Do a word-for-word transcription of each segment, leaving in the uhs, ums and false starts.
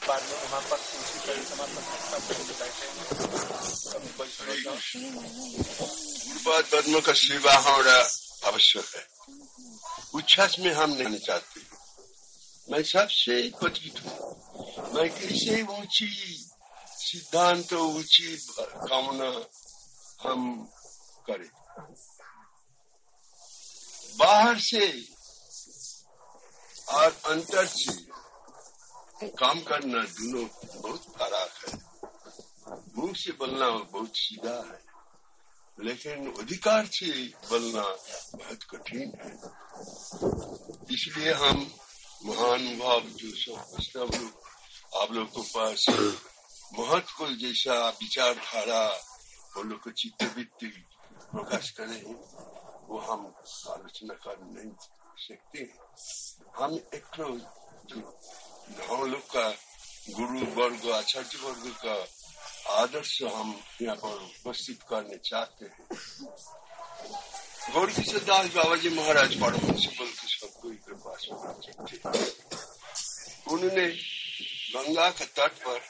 बाद में वहाँ पर तुलसी का समर्पण पद्म का सेवा हमारा आवश्यक है। उच्छ्वास में हम नहीं चाहते। मैं सबसे पतित हूँ। मैं कैसे ऊंची सिद्धांत ऊंची कामना हम करें। बाहर से और अंतर से काम करना दोनों बहुत फर्क है। मुंह से बोलना बहुत सीधा है, लेकिन अधिकार से बोलना बहुत कठिन है। इसलिए हम महान भाव जो सब वैष्णव लोग आप लोग के पास महत्व जैसा विचारधारा वो लोग को चित्तवृत्ति प्रकाश करें, वो हम आलोचना कर नहीं सकते। हम एक हम लोग का गुरु वर्ग आचार्य वर्ग का आदर्श हम यहाँ पर उपस्थित करने चाहते हैं। गौर किशोर दास बाबा जी महाराज परमहंस बल के सबको के पास थे। उन्होंने गंगा के तट पर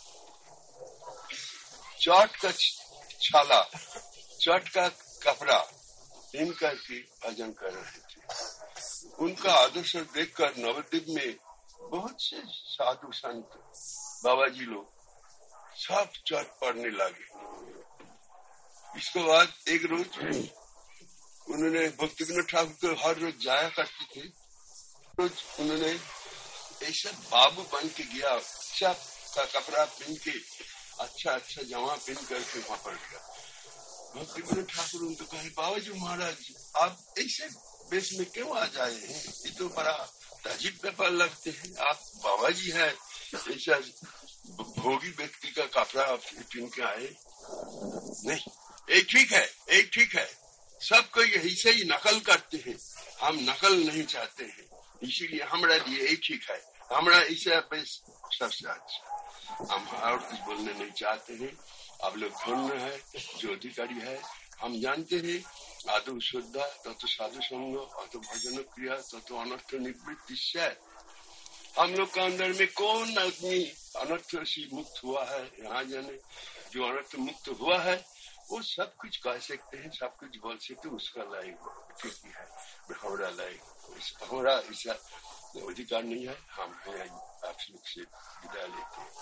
चट का छाला, चट का कपड़ा इन करके भजन कर रहे थे। उनका आदर्श देखकर नवद्वीप में बहुत से साधु संत बाबा जी लोग सब चट पढ़ने लगे। इसके बाद एक रोज उन्होंने भक्ति विनोद ठाकुर को हर रोज जाया करते थे। रोज उन्होंने ऐसा बाबू बन के गया, अच्छा का कपड़ा पहन के अच्छा अच्छा जमा पहन करके वहां पर गया। भक्ति विनोद ठाकुर उनको कहे, बाबा जी महाराज आप ऐसे वेश में क्यों आ जाए हैं? ये तो बड़ा अजीब व्यापार लगते हैं। आप बाबा जी है, ऐसा भोगी व्यक्ति का कपड़ा पहन के आए? नहीं, एक ठीक है, एक ठीक है। सबको यही से ही नकल करते हैं, हम नकल नहीं चाहते हैं। इसीलिए हमारा लिए एक ठीक है, हमारा इसे सबसे अच्छा। हम और कुछ बोलने नहीं चाहते हैं। आप लोग धन्य है जो अधिकारी है। हम जानते हैं आदो श्रद्धा तत्व साधु संग अतो भजन क्रिया तत्व अनर्थ निवृत्ति से। हम लोग का अंदर में कौन आदमी अनर्थ से मुक्त हुआ है? यहाँ जाने जो अनर्थ मुक्त हुआ है वो सब कुछ कह सकते हैं, सब कुछ बोल सकते, उसका लायक है। हमारा लायक हमारा ऐसा अधिकार नहीं है। हम आप लोग से विदा लेते हैं।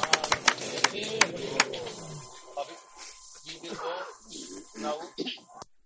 अच्छा